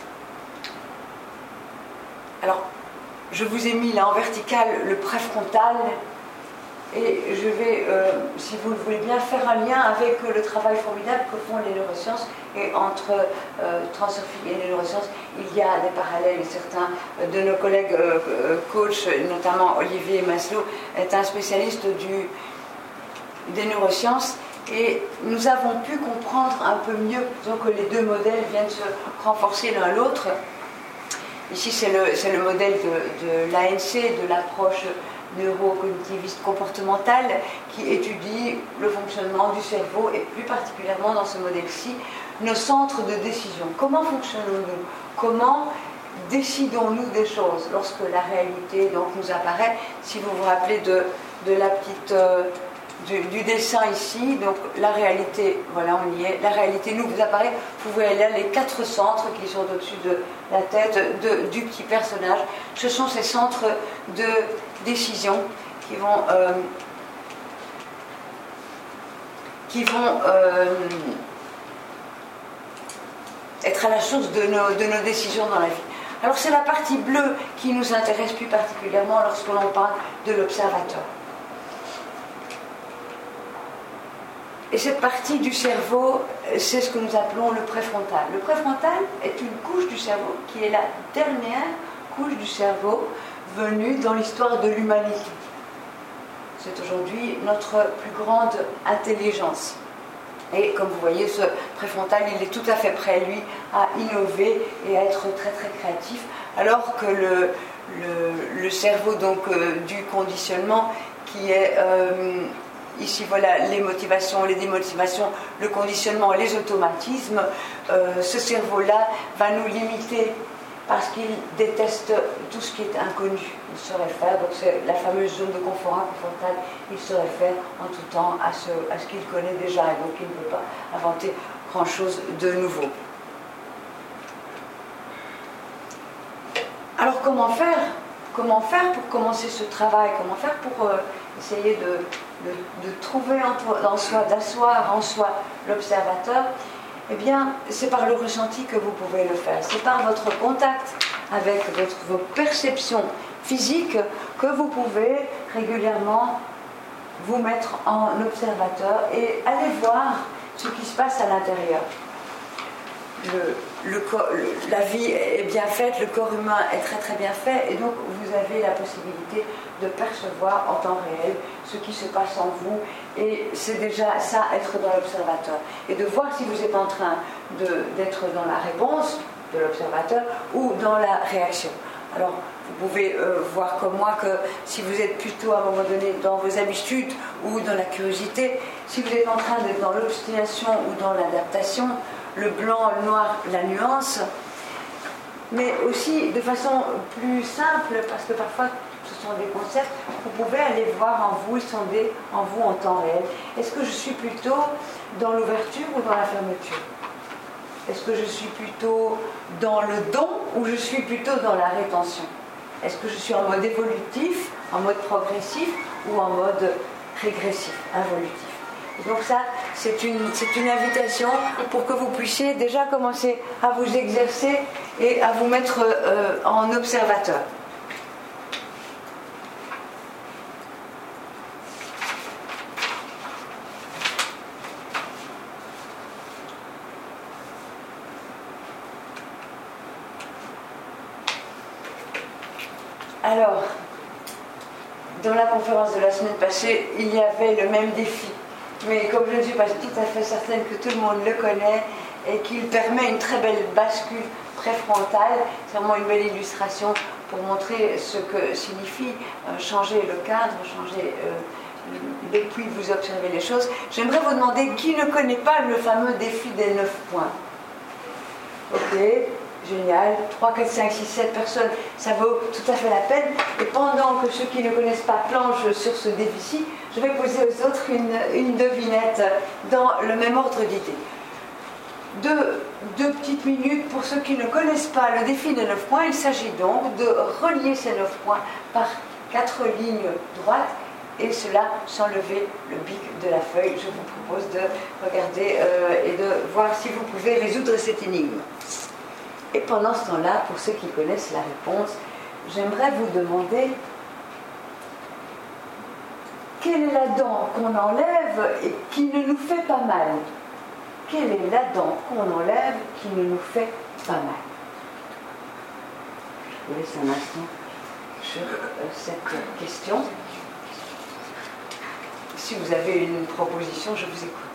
Alors, je vous ai mis là en vertical le préfrontal et je vais, si vous le voulez bien, faire un lien avec le travail formidable que font les neurosciences. Et entre Transurfing et les neurosciences, il y a des parallèles. Et certains de nos collègues coachs, notamment Olivier Maslow, est un spécialiste des neurosciences. Et nous avons pu comprendre un peu mieux, disons que les deux modèles viennent se renforcer l'un l'autre. Ici, c'est le modèle de l'ANC, de l'approche neurocognitiviste comportementale, qui étudie le fonctionnement du cerveau et plus particulièrement dans ce modèle-ci, nos centres de décision. Comment fonctionnons-nous? Comment décidons-nous des choses lorsque la réalité donc, nous apparaît? Si vous vous rappelez de la petite... Du dessin ici, donc la réalité, voilà on y est, la réalité nous vous apparaît, vous voyez là les 4 centres qui sont au-dessus de la tête du petit personnage, ce sont ces centres de décision qui vont être à la source de nos décisions dans la vie. Alors c'est la partie bleue qui nous intéresse plus particulièrement lorsque l'on parle de l'observateur. Et cette partie du cerveau, c'est ce que nous appelons le préfrontal. Le préfrontal est une couche du cerveau qui est la dernière couche du cerveau venue dans l'histoire de l'humanité. C'est aujourd'hui notre plus grande intelligence. Et comme vous voyez, ce préfrontal, il est tout à fait prêt, lui, à innover et à être très très créatif, alors que le cerveau donc, du conditionnement, qui est... ici, voilà, les motivations, les démotivations, le conditionnement, les automatismes. Ce cerveau-là va nous limiter parce qu'il déteste tout ce qui est inconnu. Il se réfère, donc c'est la fameuse zone de confort préfrontal, il se réfère en tout temps à ce qu'il connaît déjà, et donc il ne peut pas inventer grand-chose de nouveau. Alors comment faire pour commencer ce travail? Comment faire pour essayer de trouver en soi, d'asseoir en soi l'observateur? Eh bien, c'est par le ressenti que vous pouvez le faire. C'est par votre contact avec vos perceptions physiques que vous pouvez régulièrement vous mettre en observateur et aller voir ce qui se passe à l'intérieur. La vie est bien faite, le corps humain est très très bien fait, et donc vous avez la possibilité de percevoir en temps réel ce qui se passe en vous, et c'est déjà ça, être dans l'observateur, et de voir si vous êtes en train d'être dans la réponse de l'observateur ou dans la réaction. Alors vous pouvez voir comme moi que si vous êtes plutôt à un moment donné dans vos habitudes ou dans la curiosité, si vous êtes en train d'être dans l'obstination ou dans l'adaptation, le blanc, le noir, la nuance, mais aussi de façon plus simple, parce que parfois ce sont des concepts, vous pouvez aller voir en vous et sonder en vous en temps réel. Est-ce que je suis plutôt dans l'ouverture ou dans la fermeture? Est-ce que je suis plutôt dans le don ou je suis plutôt dans la rétention? Est-ce que je suis en mode évolutif, en mode progressif ou en mode régressif, involutif? Et donc ça, c'est une invitation pour que vous puissiez déjà commencer à vous exercer et à vous mettre en observateur. Alors, dans la conférence de la semaine passée, il y avait le même défi. Mais comme je ne suis pas tout à fait certaine que tout le monde le connaît et qu'il permet une très belle bascule préfrontale, c'est vraiment une belle illustration pour montrer ce que signifie changer le cadre, changer depuis vous observez les choses, j'aimerais vous demander qui ne connaît pas le fameux défi des 9 points. Ok, génial, 3, 4, 5, 6, 7 personnes, ça vaut tout à fait la peine. Et pendant que ceux qui ne connaissent pas planchent sur ce défi-ci, je vais poser aux autres une devinette dans le même ordre d'idée. Deux petites minutes pour ceux qui ne connaissent pas le défi des 9 points. Il s'agit donc de relier ces 9 points par 4 lignes droites et cela sans lever le bic de la feuille. Je vous propose de regarder et de voir si vous pouvez résoudre cette énigme. Et pendant ce temps-là, pour ceux qui connaissent la réponse, j'aimerais vous demander quelle est la dent qu'on enlève et qui ne nous fait pas mal. Quelle est la dent qu'on enlève qui ne nous fait pas mal? Je vous laisse un instant sur cette question. Si vous avez une proposition, je vous écoute.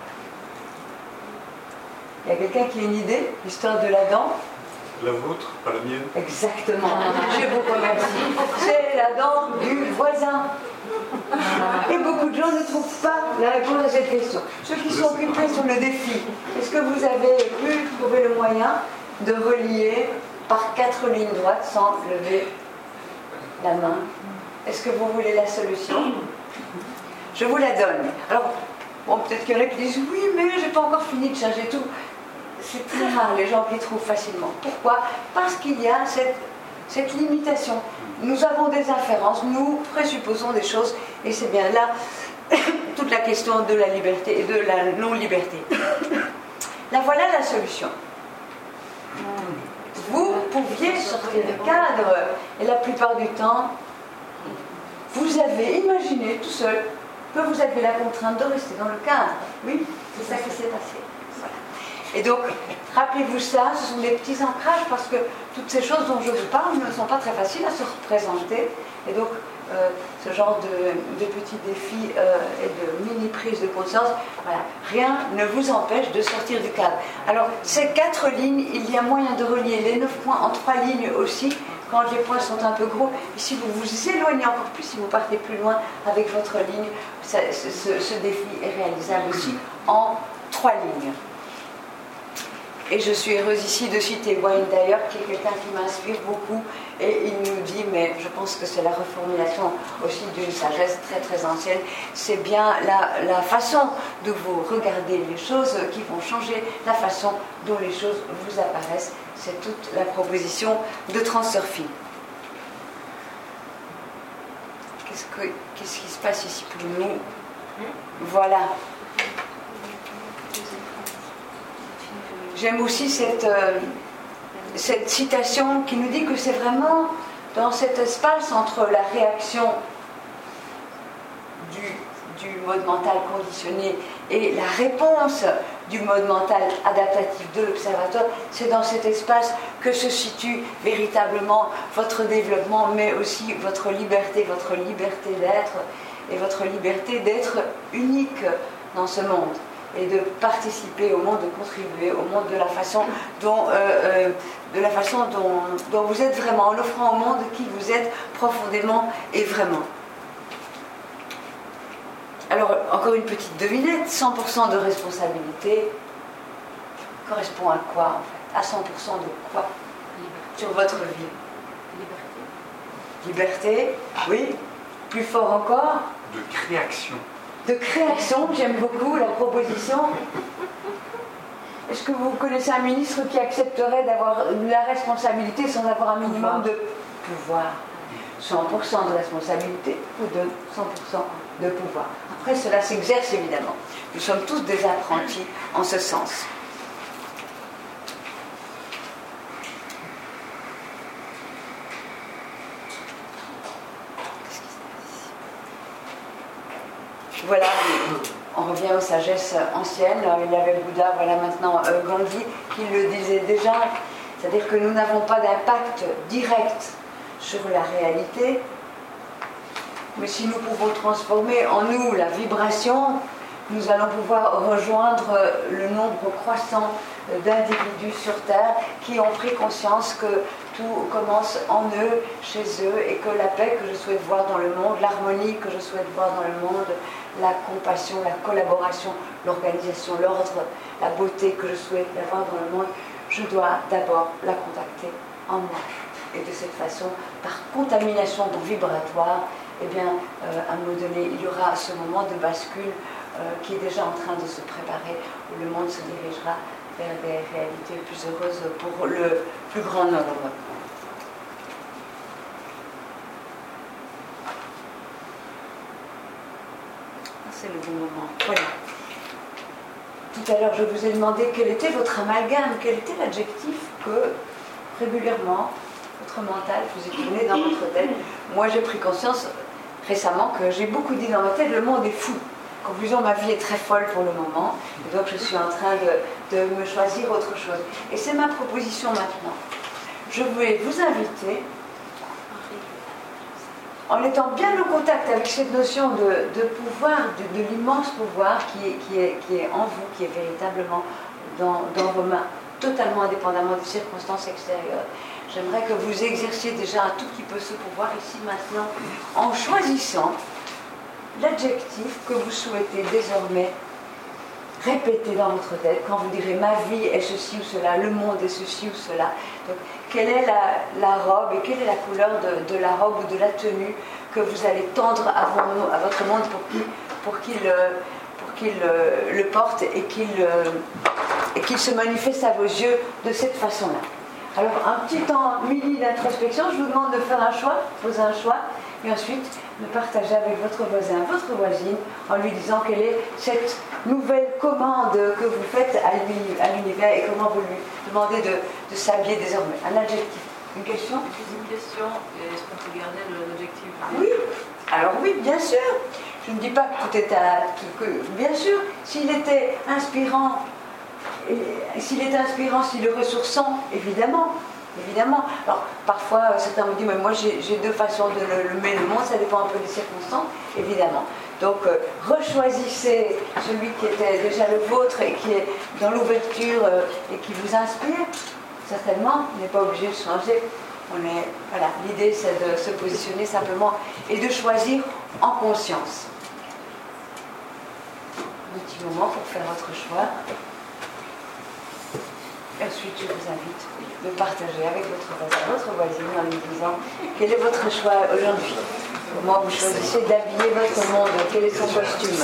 Il y a quelqu'un qui a une idée, l'histoire de la dent? La vôtre, pas la mienne. Exactement. Je vous remercie. C'est la dent du voisin. Et beaucoup de gens ne trouvent pas la réponse à cette question. Ceux qui sont occupés sur le défi, est-ce que vous avez pu trouver le moyen de relier par 4 lignes droites sans lever la main? Est-ce que vous voulez la solution? Je vous la donne. Alors, bon, peut-être qu'il y en a qui disent oui, mais j'ai pas encore fini de changer tout. C'est très rare les gens qui trouvent facilement. Pourquoi? Parce qu'il y a cette limitation. Nous avons des inférences, nous présupposons des choses, et c'est bien là toute la question de la liberté et de la non-liberté. Là, voilà la solution. Vous pouviez sortir du cadre, et la plupart du temps, vous avez imaginé tout seul que vous avez la contrainte de rester dans le cadre. Oui, c'est ça qui s'est passé. Voilà. Et donc, rappelez-vous ça, ce sont des petits ancrages parce que toutes ces choses dont je vous parle ne sont pas très faciles à se représenter. Et donc, ce genre de petits défis et de mini-prise de conscience, voilà, rien ne vous empêche de sortir du cadre. Alors, ces 4 lignes, il y a moyen de relier les 9 points en 3 lignes aussi, quand les points sont un peu gros. Et si vous vous éloignez encore plus, si vous partez plus loin avec votre ligne, ce défi est réalisable aussi en 3 lignes. Et je suis heureuse ici de citer Wayne Dyer, qui est quelqu'un qui m'inspire beaucoup, et il nous dit, mais je pense que c'est la reformulation aussi d'une sagesse très très ancienne, c'est bien la façon de vous regarder les choses qui vont changer la façon dont les choses vous apparaissent. C'est toute la proposition de Transurfing. Qu'est-ce qui se passe ici pour nous? Voilà. J'aime aussi cette citation qui nous dit que c'est vraiment dans cet espace entre la réaction du mode mental conditionné et la réponse du mode mental adaptatif de l'observateur, c'est dans cet espace que se situe véritablement votre développement, mais aussi votre liberté d'être et votre liberté d'être unique dans ce monde et de participer au monde, de contribuer au monde de la façon dont vous êtes vraiment, en offrant au monde qui vous êtes profondément et vraiment. Alors, encore une petite devinette, 100% de responsabilité correspond à quoi, en fait? À 100% de quoi sur votre vie? Liberté, oui. Plus fort encore? De création. De création, j'aime beaucoup la proposition. Est-ce que vous connaissez un ministre qui accepterait d'avoir la responsabilité sans avoir un minimum de pouvoir? 100% de responsabilité ou de 100% de pouvoir. Après, cela s'exerce évidemment. Nous sommes tous des apprentis en ce sens. Voilà, on revient aux sagesses anciennes. Il y avait Bouddha, voilà maintenant Gandhi qui le disait déjà. C'est-à-dire que nous n'avons pas d'impact direct sur la réalité, mais si nous pouvons transformer en nous la vibration, nous allons pouvoir rejoindre le nombre croissant d'individus sur Terre qui ont pris conscience que tout commence en eux, chez eux, et que la paix que je souhaite voir dans le monde, l'harmonie que je souhaite voir dans le monde, la compassion, la collaboration, l'organisation, l'ordre, la beauté que je souhaite avoir dans le monde, je dois d'abord la contacter en moi. Et de cette façon, par contamination vibratoire, eh bien, à un moment donné, il y aura ce moment de bascule qui est déjà en train de se préparer, où le monde se dirigera vers des réalités plus heureuses pour le plus grand nombre. C'est le bon moment. Voilà. Tout à l'heure, je vous ai demandé quel était votre amalgame, quel était l'adjectif que régulièrement votre mental vous étournait dans votre tête. Moi, j'ai pris conscience récemment que j'ai beaucoup dit dans ma tête, le monde est fou. Conclusion, ma vie est très folle pour le moment, et donc je suis en train de me choisir autre chose. Et c'est ma proposition maintenant. Je vais vous inviter, en étant bien en contact avec cette notion de pouvoir, de l'immense pouvoir qui est en vous, qui est véritablement dans vos mains, totalement indépendamment des circonstances extérieures. J'aimerais que vous exerciez déjà un tout petit peu ce pouvoir ici maintenant, en choisissant l'adjectif que vous souhaitez désormais répéter dans votre tête quand vous direz ma vie est ceci ou cela, le monde est ceci ou cela. Donc, quelle est la robe et quelle est la couleur de la robe ou de la tenue que vous allez tendre à votre monde pour qu'il le porte et qu'il se manifeste à vos yeux de cette façon-là. Alors, un petit temps mini d'introspection, je vous demande de faire un choix, poser un choix, et ensuite de partager avec votre voisin, votre voisine, en lui disant quelle est cette nouvelle commande que vous faites à l'univers et comment vous lui demandez de s'habiller désormais. Un adjectif. Une question ? Une question, est-ce qu'on peut garder l'adjectif ? Oui, alors oui, bien sûr. Je ne dis pas que tout est bien sûr, s'il était inspirant, s'il est ressourçant, évidemment. Alors, parfois, certains me disent, mais moi, j'ai deux façons de le mener le monde, ça dépend un peu des circonstances, évidemment. Donc, rechoisissez celui qui était déjà le vôtre et qui est dans l'ouverture et qui vous inspire. Certainement, on n'est pas obligé de changer. Voilà, l'idée, c'est de se positionner simplement et de choisir en conscience. Un petit moment pour faire votre choix. Et ensuite, je vous invite de partager avec votre voisin, votre voisine, en lui disant quel est votre choix aujourd'hui. Comment vous choisissez d'habiller votre monde, quel est son costume.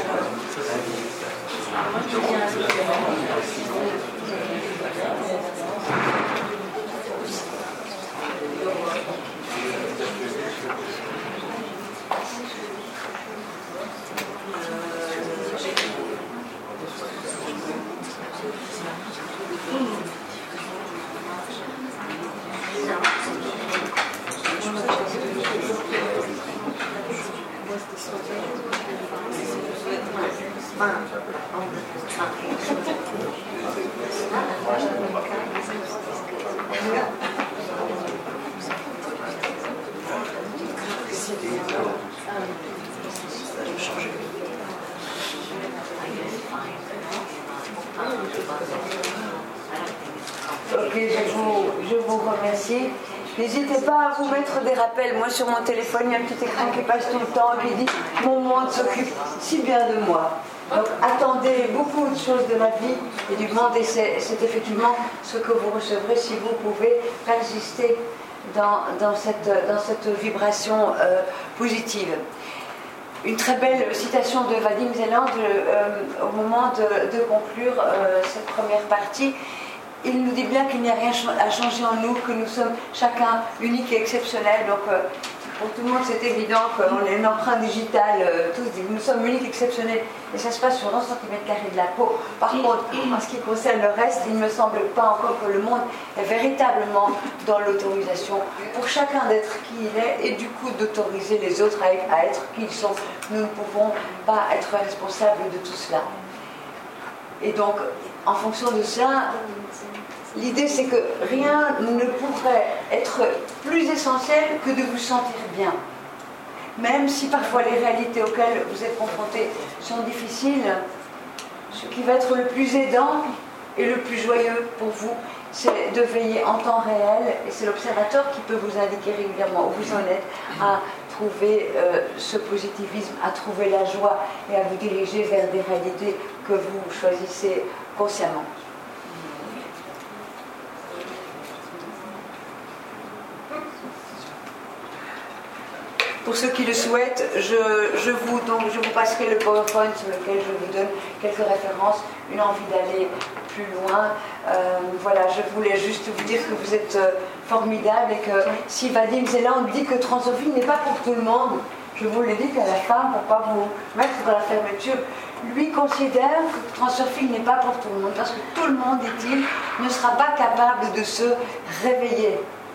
Ok, je vous remercie. N'hésitez pas à vous mettre des rappels. Moi, sur mon téléphone, il y a un petit écran qui passe tout le temps et qui dit « Mon monde s'occupe si bien de moi ». Donc, attendez beaucoup de choses de ma vie et du monde, et c'est effectivement ce que vous recevrez si vous pouvez persister dans cette vibration positive. Une très belle citation de Vadim Zeland au moment de conclure cette première partie. Il nous dit bien qu'il n'y a rien à changer en nous, que nous sommes chacun unique et exceptionnel. Donc, pour tout le monde, c'est évident qu'on est une empreinte digitale, tous, nous sommes uniques et exceptionnels. Et ça se passe sur 1 cm² de la peau. Par contre, en ce qui concerne le reste, il ne me semble pas encore que le monde est véritablement dans l'autorisation pour chacun d'être qui il est et du coup d'autoriser les autres à être qui ils sont. Nous ne pouvons pas être responsables de tout cela. Et donc, en fonction de ça, l'idée c'est que rien ne pourrait être plus essentiel que de vous sentir bien. Même si parfois les réalités auxquelles vous êtes confrontés sont difficiles, ce qui va être le plus aidant et le plus joyeux pour vous c'est de veiller en temps réel, et c'est l'observateur qui peut vous indiquer régulièrement où vous en êtes, à trouver ce positivisme, à trouver la joie et à vous diriger vers des réalités que vous choisissez consciemment. Pour ceux qui le souhaitent, je vous passerai le PowerPoint sur lequel je vous donne quelques références, une envie d'aller plus loin. Voilà, je voulais juste vous dire que vous êtes formidables et que si Vadim Zeland dit que Transophilie n'est pas pour tout le monde, je vous le dis qu'à la fin, pour ne pas vous mettre dans la fermeture, lui considère que Transophilie n'est pas pour tout le monde, parce que tout le monde, dit-il, ne sera pas capable de se réveiller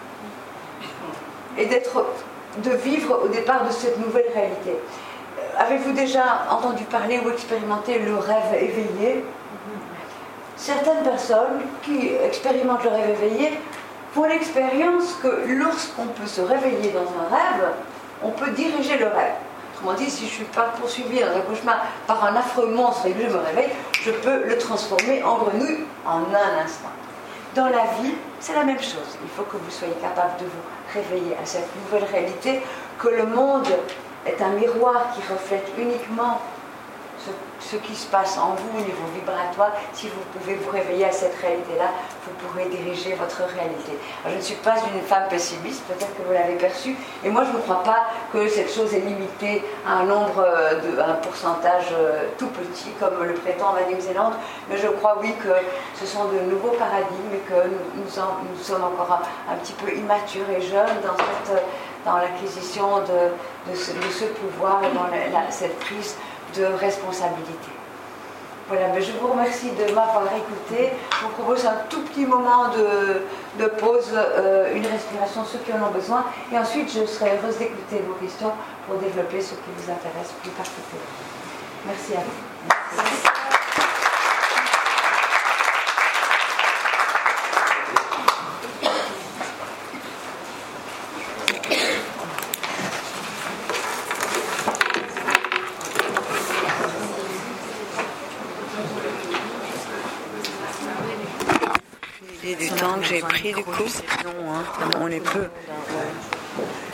et de vivre au départ de cette nouvelle réalité. Avez-vous déjà entendu parler ou expérimenté le rêve éveillé? Certaines personnes qui expérimentent le rêve éveillé font l'expérience que lorsqu'on peut se réveiller dans un rêve, on peut diriger le rêve. Autrement dit, si je suis pas poursuivie dans un cauchemar par un affreux monstre et que je me réveille, je peux le transformer en grenouille en un instant. Dans la vie, c'est la même chose. Il faut que vous soyez capable de vous réveiller à cette nouvelle réalité, que le monde est un miroir qui reflète uniquement ce qui se passe en vous au niveau vibratoire. Si vous pouvez vous réveiller à cette réalité-là, vous pourrez diriger votre réalité. Alors, je ne suis pas une femme pessimiste, peut-être que vous l'avez perçu, et moi je ne crois pas que cette chose est limitée à un pourcentage tout petit, comme le prétend Vadim Zeland, mais je crois oui que ce sont de nouveaux paradigmes et que nous sommes encore un petit peu immatures et jeunes dans l'acquisition de ce pouvoir et dans cette prise de responsabilité. Voilà, mais je vous remercie de m'avoir écouté. Je vous propose un tout petit moment de pause, une respiration, ceux qui en ont besoin, et ensuite je serai heureuse d'écouter vos questions pour développer ce qui vous intéresse plus particulièrement. Merci à vous. Merci. Du temps que j'ai pris du coup, on est peu.